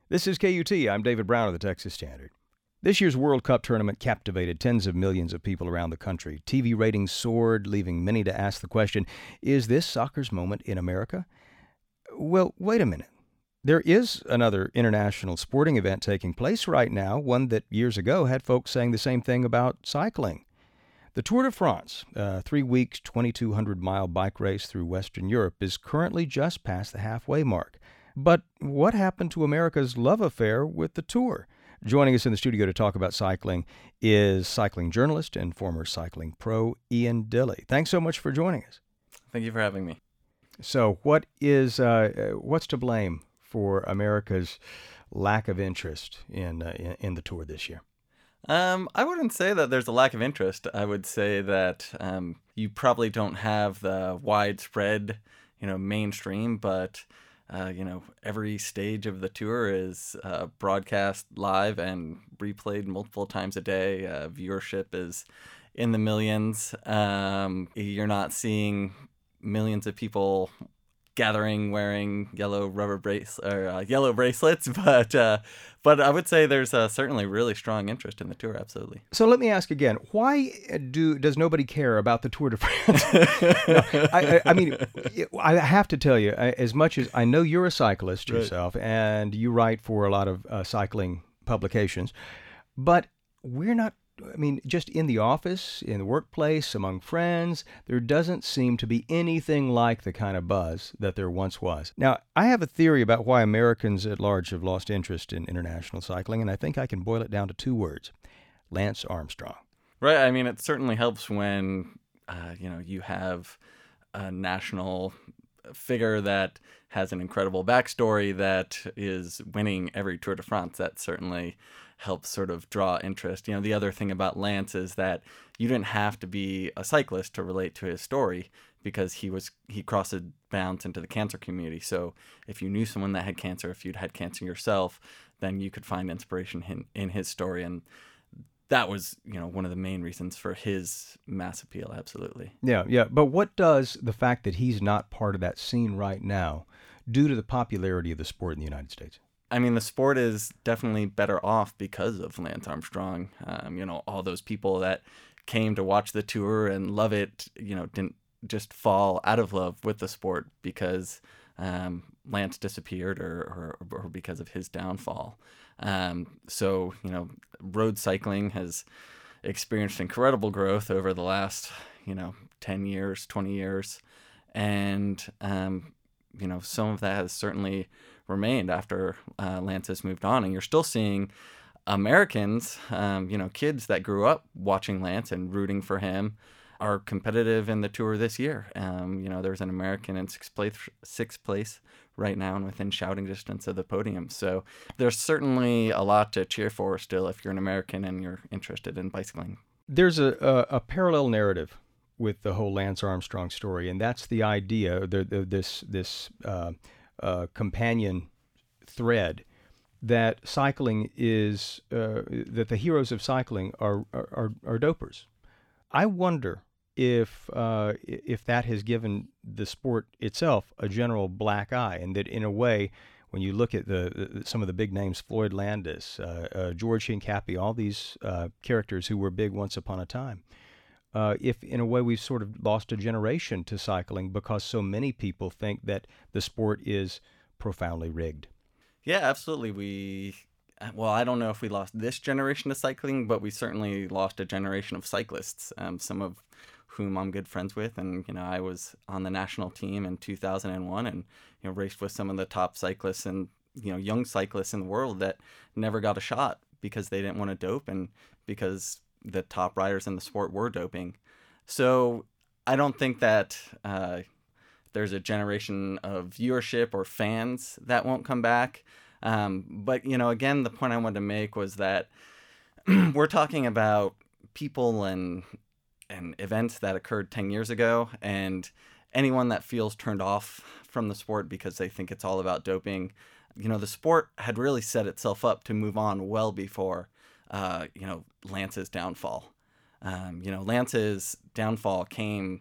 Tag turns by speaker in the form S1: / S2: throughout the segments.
S1: This is KUT. I'm David Brown of the Texas Standard. This year's World Cup tournament captivated tens of millions of people around the country. TV ratings soared, leaving many to ask the question, is this soccer's moment in America? Well, wait a minute. There is another international sporting event taking place right now, one that years ago had folks saying the same thing about cycling. The Tour de France, a 3-week, 2,200-mile bike race through Western Europe, is currently just past the halfway mark. But what happened to America's love affair with the Tour? Joining us in the studio to talk about cycling is cycling journalist and former cycling pro Ian Dilley. Thanks so much for joining us.
S2: Thank you for having me.
S1: So what's to blame for America's lack of interest in the Tour this year?
S2: I wouldn't say that there's a lack of interest. I would say that you probably don't have the widespread, mainstream, but every stage of the Tour is broadcast live and replayed multiple times a day. Viewership is in the millions. You're not seeing millions of people gathering wearing yellow bracelets, but I would say there's certainly really strong interest in the Tour. Absolutely.
S1: So let me ask again: why does nobody care about the Tour de France? I mean, I have to tell you, as much as I know you're a cyclist yourself, and you write for a lot of cycling publications, but we're not. I mean, just in the office, in the workplace, among friends, there doesn't seem to be anything like the kind of buzz that there once was. Now, I have a theory about why Americans at large have lost interest in international cycling, and I think I can boil it down to 2 words: Lance Armstrong.
S2: Right. I mean, it certainly helps when, you have a national figure that has an incredible backstory that is winning every Tour de France. That certainly helps sort of draw interest. The other thing about Lance is that you didn't have to be a cyclist to relate to his story, because he crossed bounds into the cancer community. So if you knew someone that had cancer, if you'd had cancer yourself, then you could find inspiration in his story. And that was, one of the main reasons for his mass appeal. Absolutely.
S1: Yeah. But what does the fact that he's not part of that scene right now do to the popularity of the sport in the United States?
S2: I mean, the sport is definitely better off because of Lance Armstrong. All those people that came to watch the Tour and love it, didn't just fall out of love with the sport because Lance disappeared or because of his downfall. So road cycling has experienced incredible growth over the last, 10 years, 20 years. And, some of that has certainly remained after Lance has moved on. And you're still seeing Americans, kids that grew up watching Lance and rooting for him, are competitive in the Tour this year. There's an American in sixth place right now and within shouting distance of the podium. So there's certainly a lot to cheer for still if you're an American and you're interested in bicycling.
S1: There's a parallel narrative with the whole Lance Armstrong story, and that's the idea, this companion thread that cycling is, that the heroes of cycling are dopers. I wonder if that has given the sport itself a general black eye, and that in a way, when you look at some of the big names, Floyd Landis, George Hincapie, all these characters who were big once upon a time, if in a way we've sort of lost a generation to cycling because so many people think that the sport is profoundly rigged.
S2: Yeah, absolutely. I don't know if we lost this generation to cycling, but we certainly lost a generation of cyclists, some of whom I'm good friends with. And, I was on the national team in 2001 and, raced with some of the top cyclists and, young cyclists in the world that never got a shot because they didn't want to dope and because the top riders in the sport were doping. So I don't think that there's a generation of viewership or fans that won't come back. But, again, the point I wanted to make was that we're talking about people and events that occurred 10 years ago, and anyone that feels turned off from the sport because they think it's all about doping, the sport had really set itself up to move on well before, Lance's downfall. Lance's downfall came,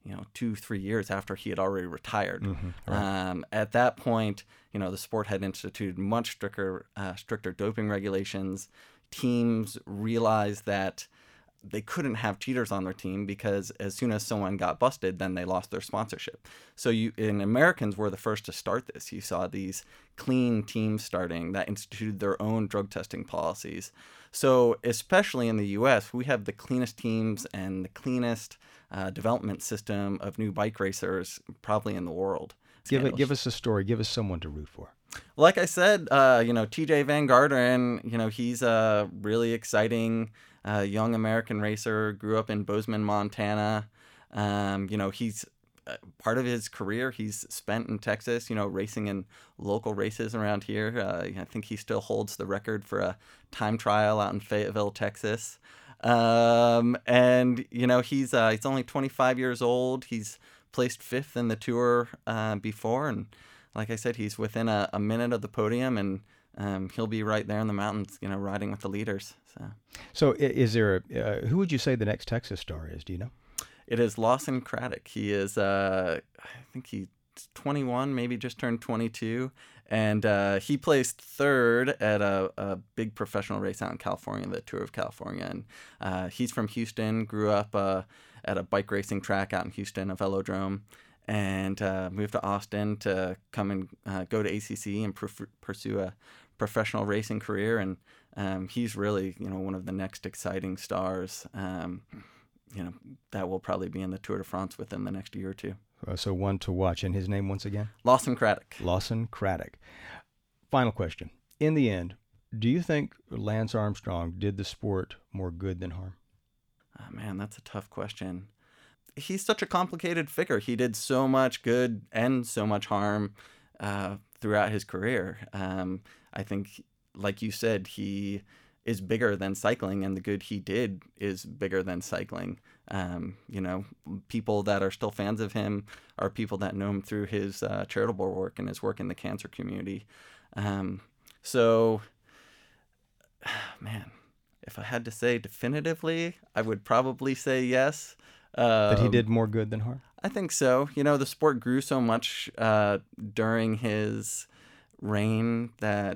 S2: 2-3 years after he had already retired.
S1: Right.
S2: At that point, the sport had instituted much stricter doping regulations. Teams realized that they couldn't have cheaters on their team because as soon as someone got busted, then they lost their sponsorship. So Americans were the first to start this. You saw these clean teams starting that instituted their own drug testing policies. So especially in the U.S., we have the cleanest teams and the cleanest development system of new bike racers probably in the world.
S1: Give us a story. Give us someone to root for.
S2: Like I said, TJ Van Garderen, he's a really exciting young American racer, grew up in Bozeman, Montana. He's part of his career he's spent in Texas, racing in local races around here. I think he still holds the record for a time trial out in Fayetteville, Texas. He's only 25 years old. He's placed 5th in the Tour before, and like I said, he's within a minute of the podium, and he'll be right there in the mountains, riding with the leaders.
S1: So is there who would you say the next Texas star is? Do you know?
S2: It is Lawson Craddock. He is, I think he's 21, maybe just turned 22, and he placed 3rd at a big professional race out in California, the Tour of California. And he's from Houston, grew up at a bike racing track out in Houston, a velodrome, and moved to Austin to come and go to ACC and pursue a professional racing career. And he's really, one of the next exciting stars, that will probably be in the Tour de France within the next year or two.
S1: So one to watch. And his name once again?
S2: Lawson Craddock.
S1: Lawson Craddock. Final question. In the end, do you think Lance Armstrong did the sport more good than harm?
S2: Oh, man, that's a tough question. He's such a complicated figure. He did so much good and so much harm throughout his career. I think, like you said, he is bigger than cycling, and the good he did is bigger than cycling. People that are still fans of him are people that know him through his charitable work and his work in the cancer community. If I had to say definitively, I would probably say yes.
S1: That he did more good than harm?
S2: I think so. The sport grew so much during his reign that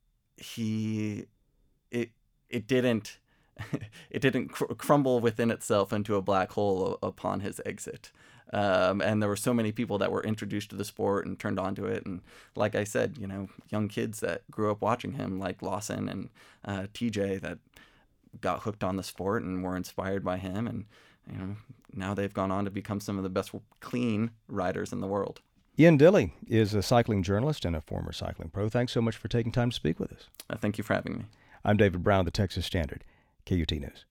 S2: it didn't crumble within itself into a black hole upon his exit. And there were so many people that were introduced to the sport and turned onto it. And like I said, young kids that grew up watching him, like Lawson and TJ, that got hooked on the sport and were inspired by him. And, now they've gone on to become some of the best clean riders in the world.
S1: Ian Dilley is a cycling journalist and a former cycling pro. Thanks so much for taking time to speak with us.
S2: Thank you for having me.
S1: I'm David Brown of the Texas Standard, KUT News.